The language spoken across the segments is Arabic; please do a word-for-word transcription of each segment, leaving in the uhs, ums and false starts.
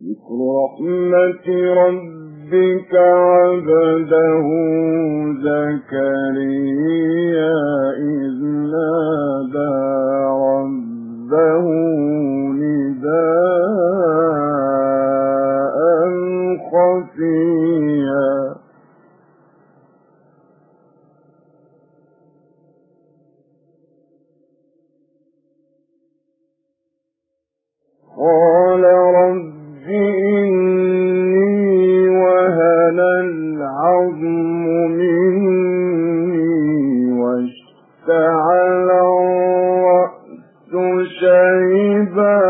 ذكر رحمة ربك عبده زكريا إذ نادى ربه نداء خفيا قال رب إني وهن العظم مني واشتعل الرأس شيبا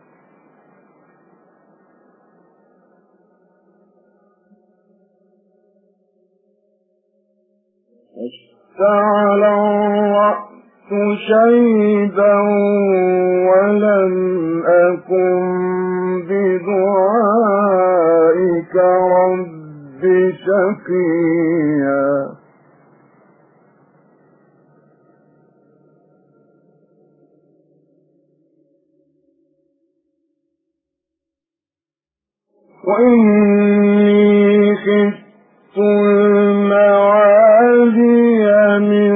واشتعل الرأس شيبا ولم أكن بدعائك رب شقيا وإني خفت الموالي من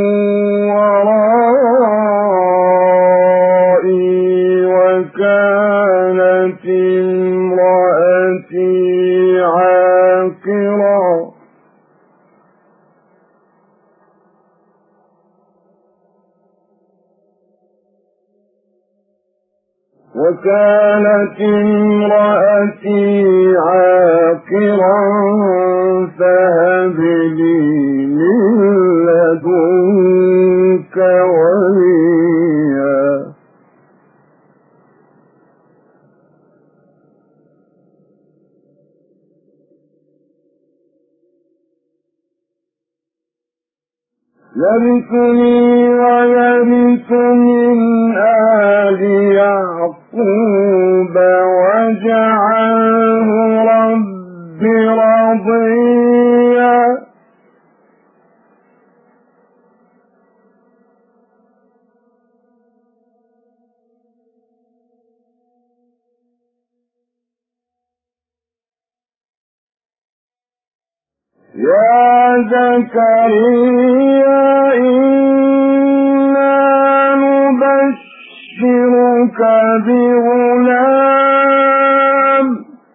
ورائي وكانت امرأتي عاقرا وكانت امرأتي عاقرا فهب لي من لدنك وليا يرثني ويرث من آل يعقوب واجعله رب رضيا يا زكريا إنا نبشرك بغلام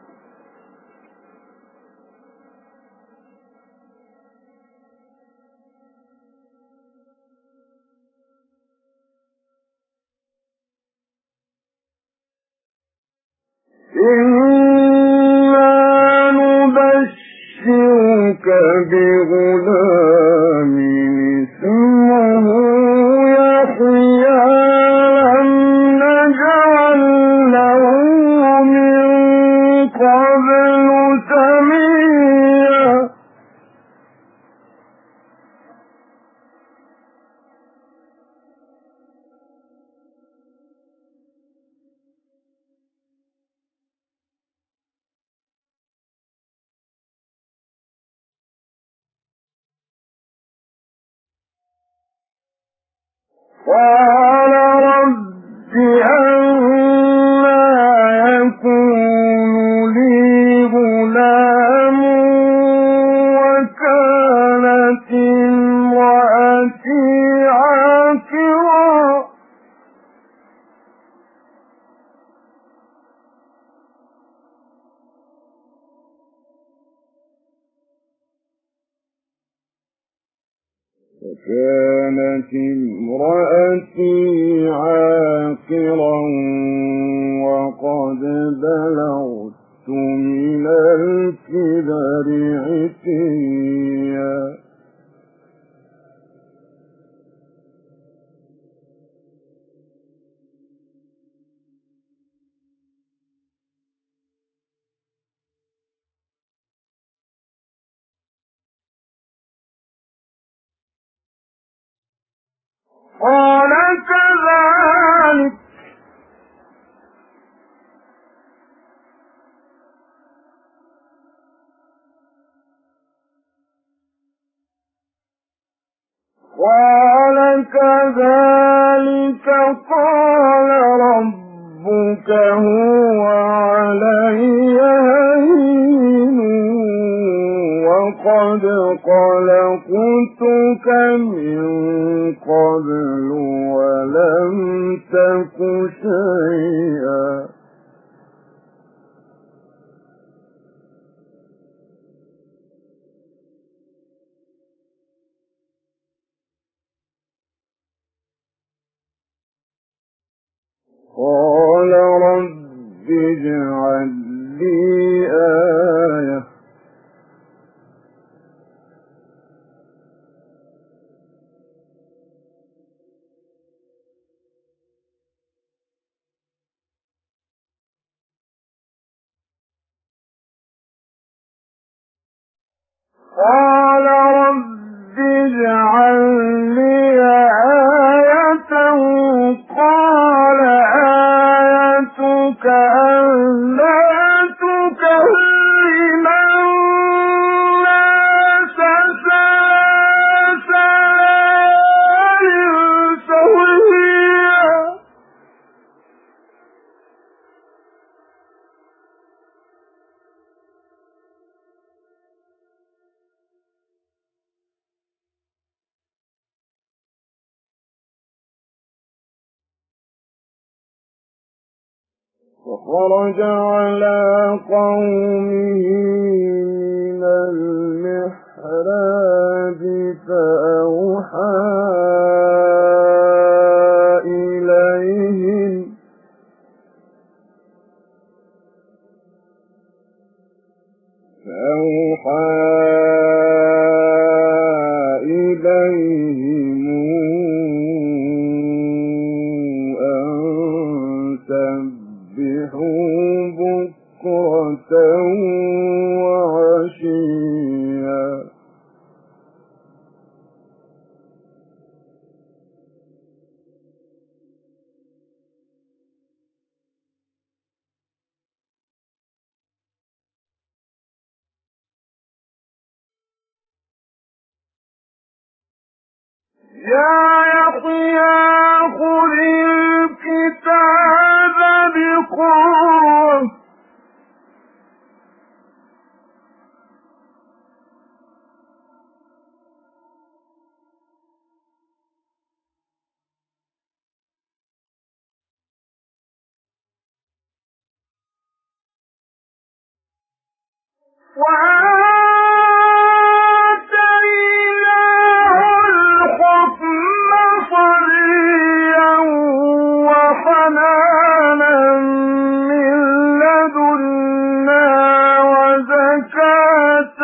إنا نبشرك بغلام اسمه يحيى لم نجعل له من قبل سميا قال رب أنى يكون لي غلام وكانت امرأتي عاقرا وكانت امرأتي عاقرا وقد بلغت من الكبر عتيا قال كذلك قال كذلك قال ربك ربك هو علي هين وقد خلقتك من قبل ولم تك شيئا. قال رب اجعل لي آية قال رب اجعل لي آية قال آيتك ألا تكلم الناس ثلاث ليال سويا. فخرج على قومه من المحراب فأوحى إليهم فأوحى إليهم أن سبحوا بكرة وعشيا. يا يحيى خذ الكتاب بقوة وآتيناه الحكم صبيا وحنانا من لدنا وزكاة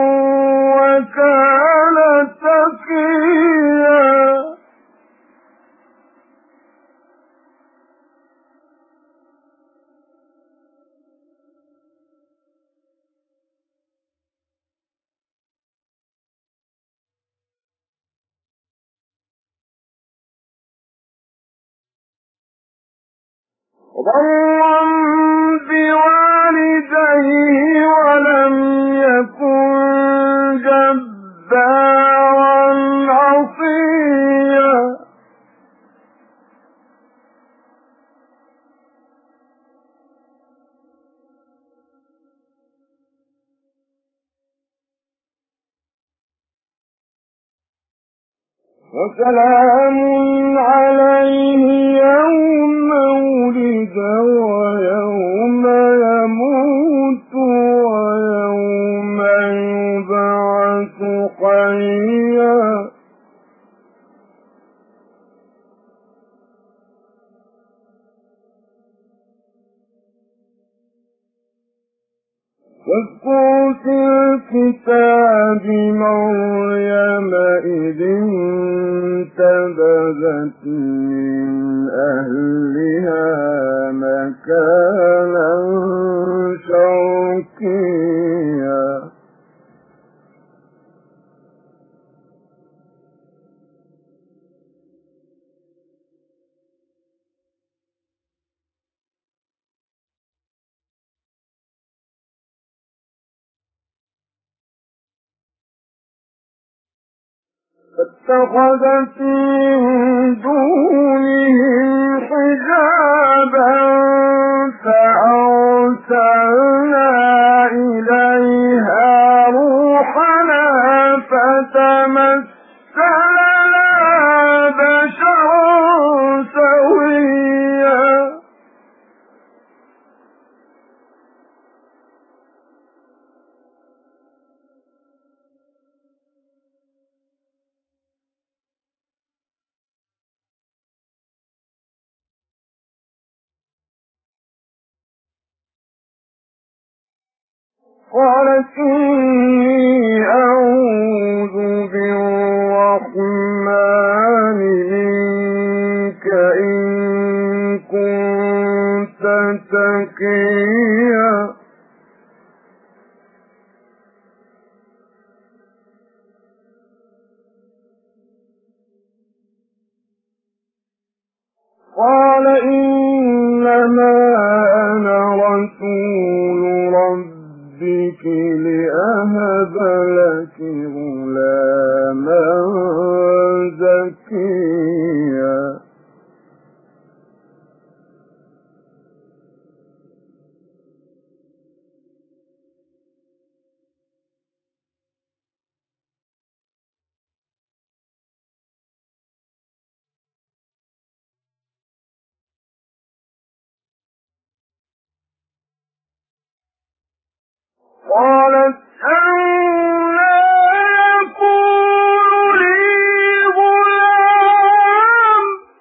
وكان تقيا. وبرا بوالديه ولم يكن جبارا عصيا. وسلام عليه يوم ولد ويوم يموت ويوم يبعث حيا. واذكر في الكتاب مريم إذ انتبذت من أهلها مكانا شرقيا. فاتخذت من دونهم حجابا قالت إني أعوذ بالرحمن منك إن كنت تقيا. قال إنما أنا رسول ربك لأهب لك غلاما زكيا. قالت أنى يكون لي غلام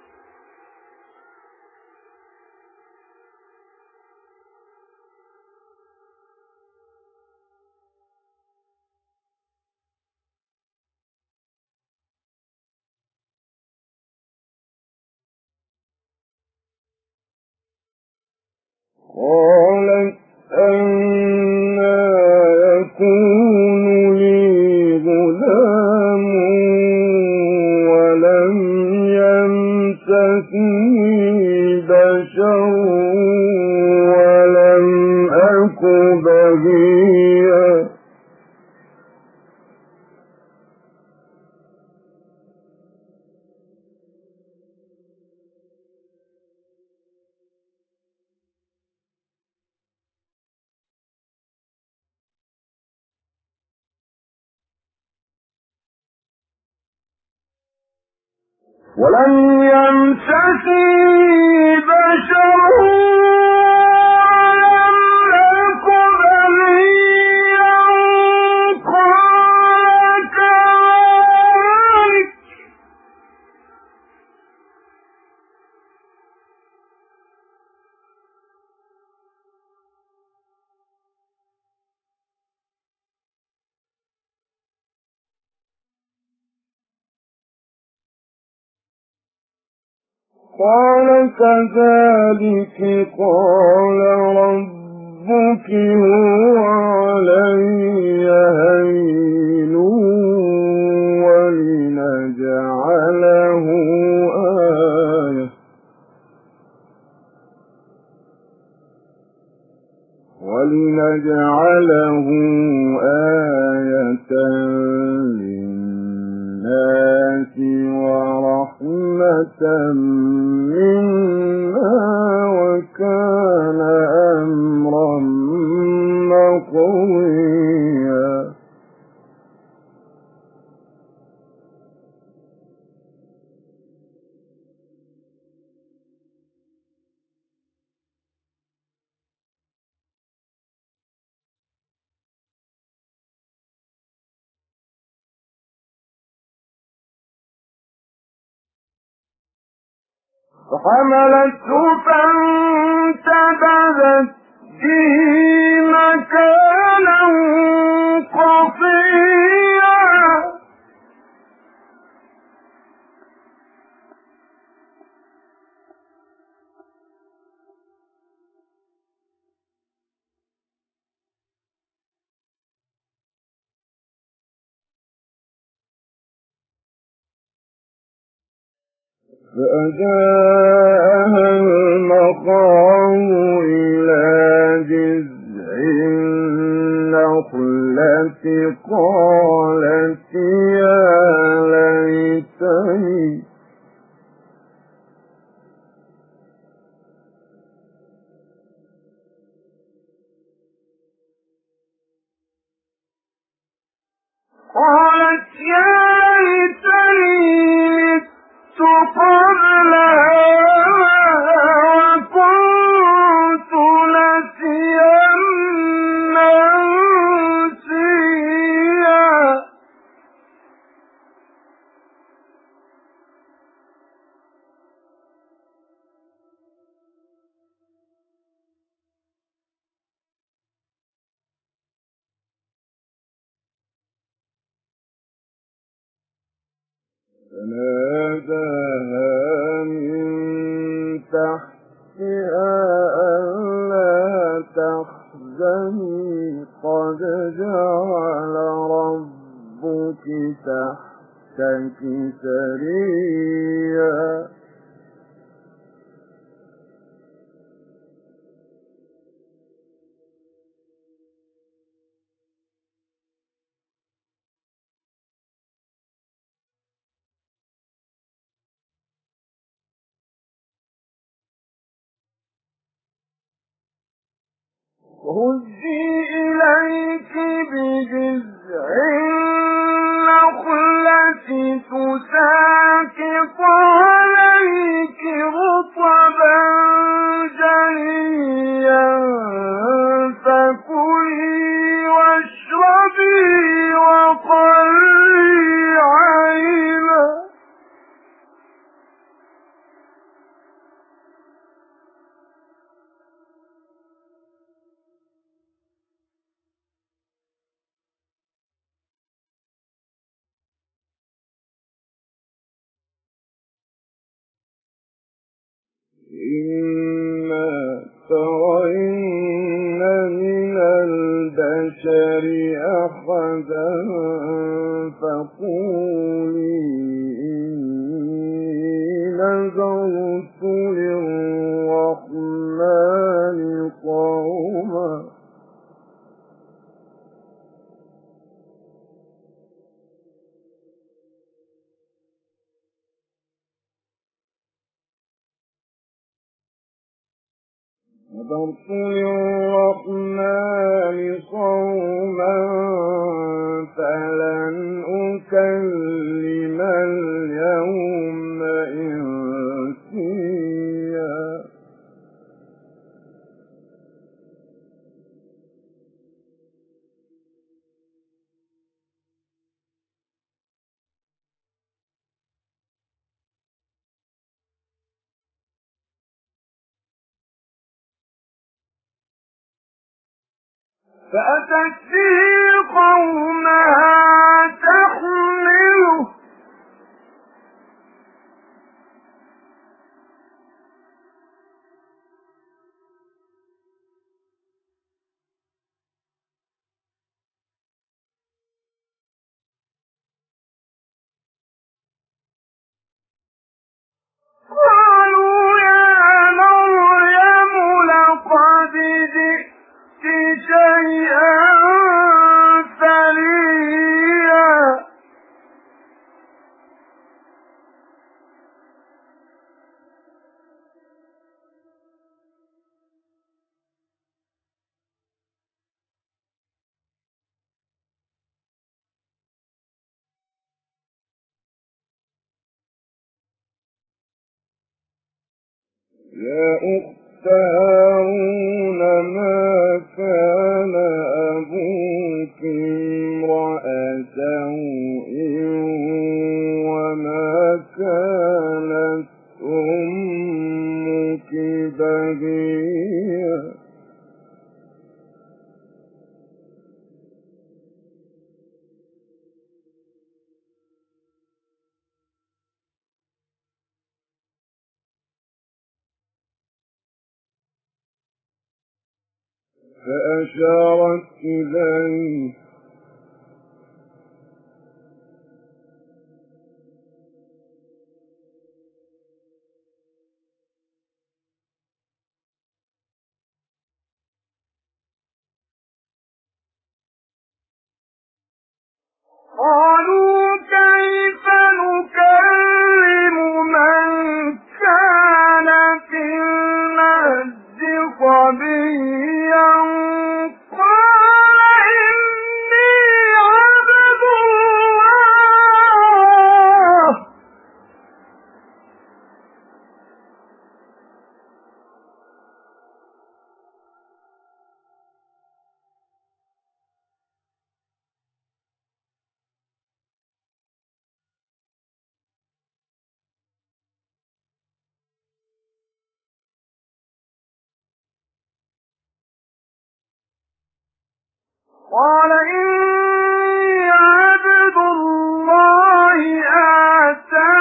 قالت أنى يكون لي غلام ولم يمسسني بشر ولم أك بغيا. ولم يمسسني بشر ولم أك بغيا. قال كذلك قال كذلك قال ربك هو علي هين ولنجعله آية ولنجعله آية للناس ورحمة منا وكان أمرا مقضيا. فحملته فانتبذت به مكانا قصيا. فأجاءها المخاض إلى جذع النخلة قالت يا ليتني قالت يا ليتني قبل هذا وكنت نسيا منسيا. فناداها من تحتها ألا تحزني قد جعل ربك تحتك سريا هزي إليك بجذع النخلة تساقط عليك رطبا جنيا فكلي واشربي وقري عينا إما ترين من البشر أحدا فقولي إني نذرت للرحمن صوما نذرت للرحمن صوما فلن أكلم اليوم إنسيا فأتت به قومها تحمله قالوا يا مريم لقد جئت شيئا فريا يا أخت هارون ما كان أبوك امرأ سوء وما كانت أمك بغيا فأشارت إليه قالوا كيف نكلم من كان في المهد صبيا قال إني عبد الله قال إني عبد الله آتاني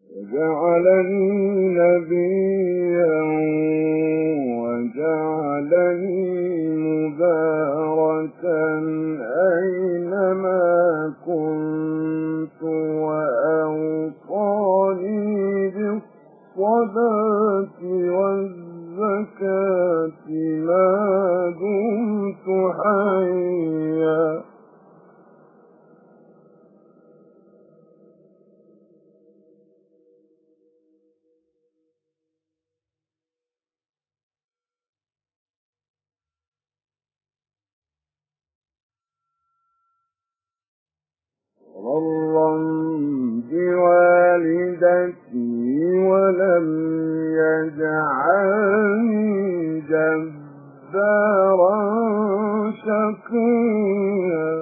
وجعلني نبيا وجعلني مباركا أينما كنت وأوصاني بالصلاة والزكاة ما دمت حيا برا بوالدتي ولم يجعلني جبارا شقيا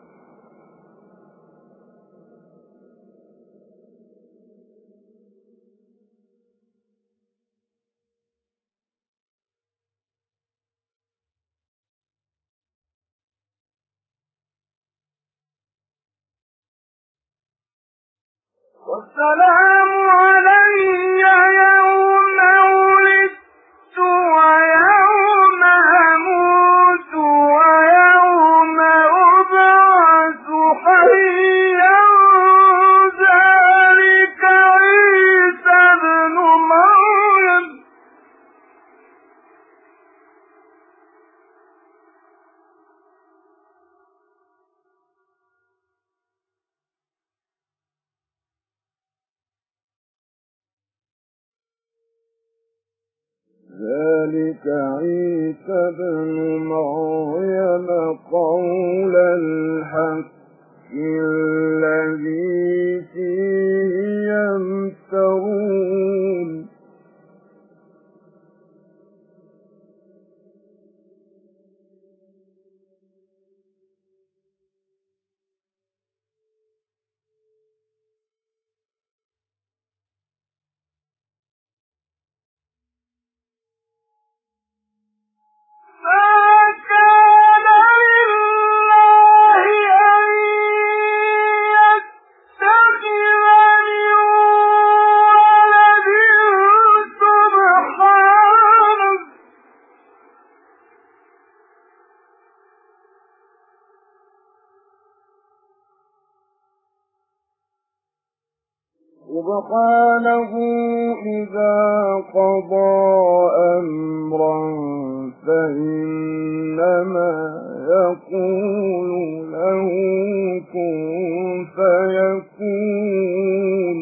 والسلام علي يوم ولدت ويوم أموت ويوم أبعث حيا ذلك عيسى ابن مريم ذلك عيسى ابن مريم قول الحق الذي فيه يمترون سبحانه إذا قضى أمرا فإنما يقول له كن فيكون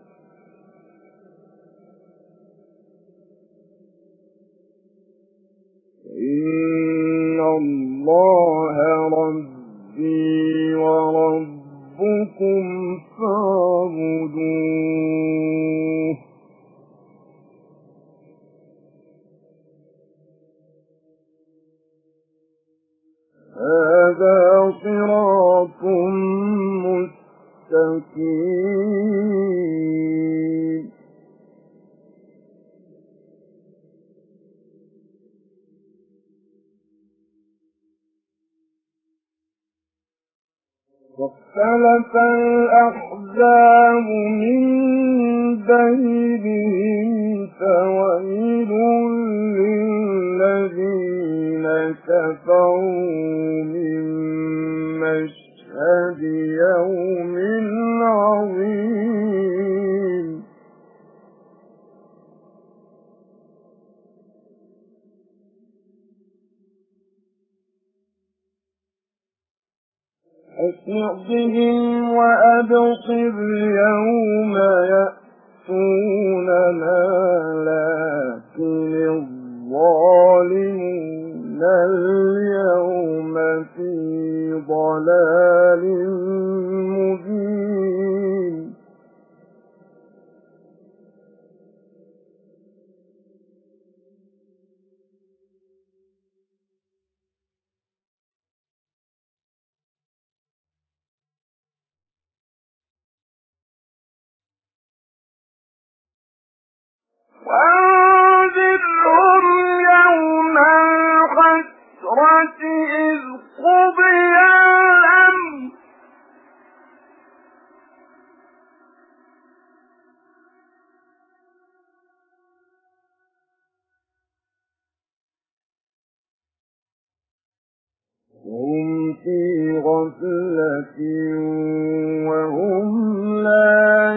إن الله ربي وربكم فاعبدوه هذا صراط مستقيم واختلف الأحزاب من بينهم فويل للذين كفروا من مشهد يوم عظيم أسمع بهم وأبصر يوم يأتوننا لكن الظالمون اليوم في ضلال مبين وأنذرهم يوم الحسرة إذ قضي الأمر هم في غفلة وهم لا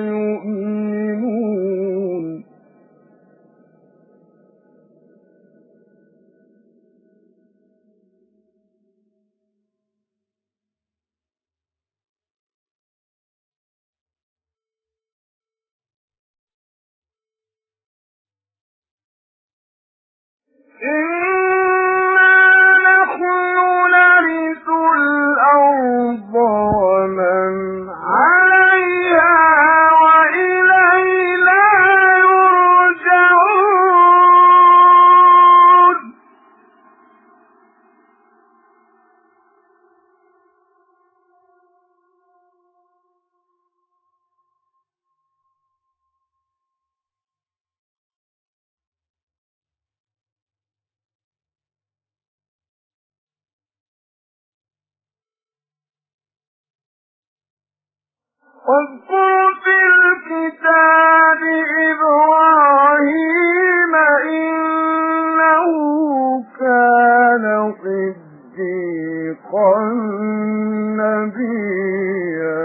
يؤمنون إنا نحن نرث الأرض ومن عليها وإلينا يرجعون واذكر في الكتاب إبراهيم إنه كان صديقا نبيا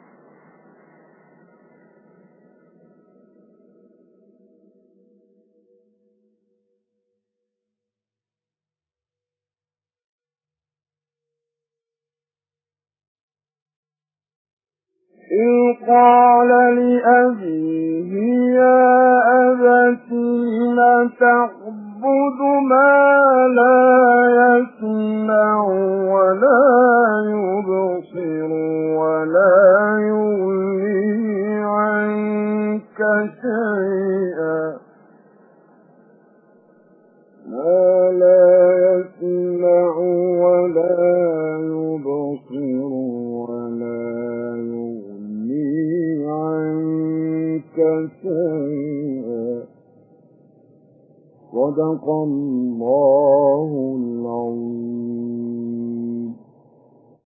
إذ قال لأبيه يا أبت لم تعبد ما لا يسمع ولا يبصر ولا يغني عنك شيئا ما لا يسمع ولا يبصر ولا يغني عنك شيئا صدق الله العظيم